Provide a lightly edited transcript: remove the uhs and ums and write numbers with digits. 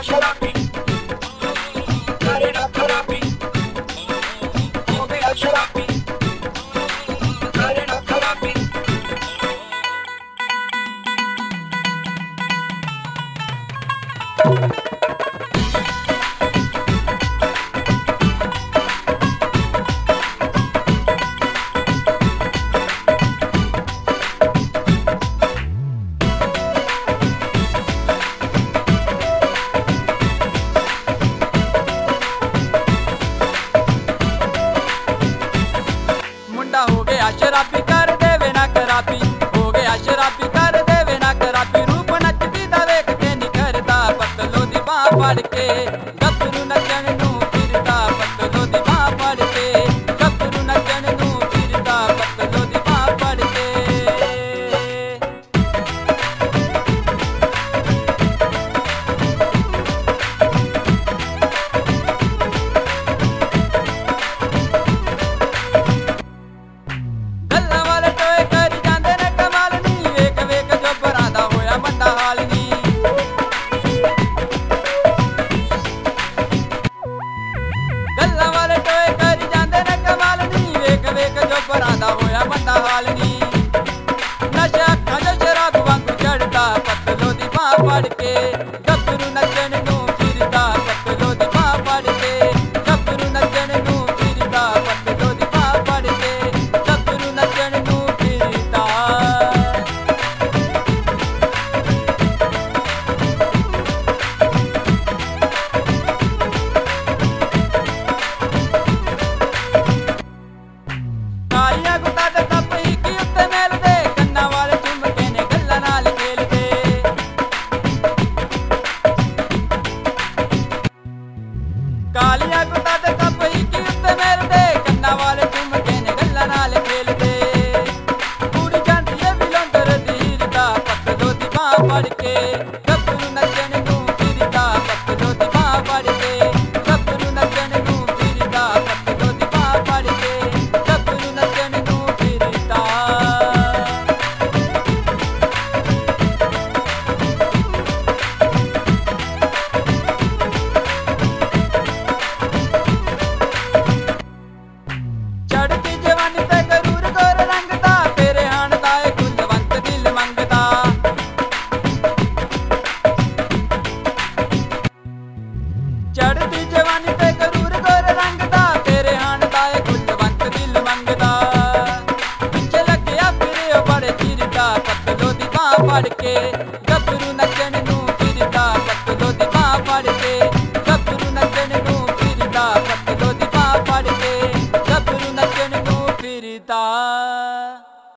शराबी करे ना खराबी हो गया शराबी करे ना खराबी। हो गया शराबी कर देवे ना खराबी हो गया शराबी कर देवे ना खराबी रूप नचदी दा वेख के नी करदा पतलो दी बाह फड़ के गभरू नचण नू फिरदा पतलो दी बाह फड़ के गभरू नचण नू फिरदा पतलो दी बाह फड़ के। बंदा हाल नी नशा अखां चो शराब वांगू चढ़दा पतलो दी बाह फड़ के गभरू नचण नू फिरदा पतलो दी बाह फड़ के गभरू नचण नू फिरदा पतलो दी बाह फड़ के गभरू नचण नू फिरदा। कालियां गुत्ता दे कप हिकी उत्ते मेलदे कन्नां वाले झुमके ने गल्लां नाल खेलदे कालियां गुत्ता दे कप हिकी उत्ते मेलदे कन्नां वाले झुमके ने गल्लां नाल खेलदे कुड़ी जांदी ऐ विलोंदर दी हिरदा पतलो दी बाह फड़ के गभरू नचण नू फिरदा पतलो दी बाह फड़ के गभरू नचण नू फिरदा पतलो दी बाह फड़ के गभरू नचण नू फिरदा। चढ़दी जवानी ते गरूर गोर रंगदा तेरे हाण दा ए कुलवंत दिल मंगदा चढ़दी जवानी ते गरूर गोर रंगदा तेरे हाण दा ए कुलवंत दिल मंगदा पिछे लग्या फिरे बड़े चिरदा पतलो दी बाह फड़ के